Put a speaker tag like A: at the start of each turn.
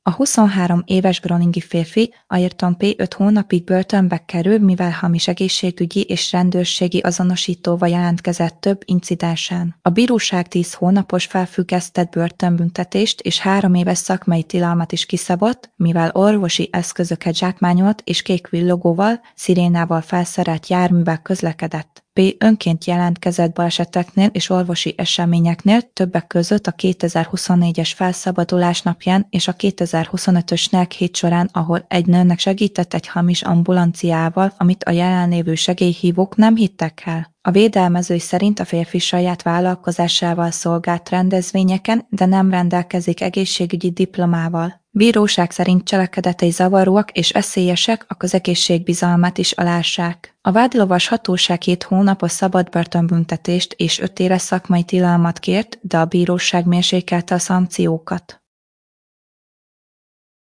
A: A 23 éves groningi férfi, Ayrton P. 5 hónapig börtönbe kerül, mivel hamis egészségügyi és rendőrségi azonosítóval jelentkezett több incidensen. A bíróság 10 hónapos felfüggesztett börtönbüntetést és 3 éves szakmai tilalmat is kiszabott, mivel orvosi eszközöket zsákmányolt és kék villogóval, szirénával felszerelt járművel közlekedett. P. önként jelentkezett baleseteknél és orvosi eseményeknél, többek között a 2024-es felszabadulás napján és a 2025-ös NERK hét során, ahol egy nőnek segített egy hamis ambulanciával, amit a jelenlévő segélyhívók nem hittek el. A védelmezői szerint a férfi saját vállalkozásával szolgált rendezvényeken, de nem rendelkezik egészségügyi diplomával. Bíróság szerint cselekedetei zavaróak és veszélyesek, a közegészség bizalmát is alássák. A vádlovas hatóság 2 hónapos szabadbörtönbüntetést és 5 éves szakmai tilalmat kért, de a bíróság mérsékelte a szankciókat.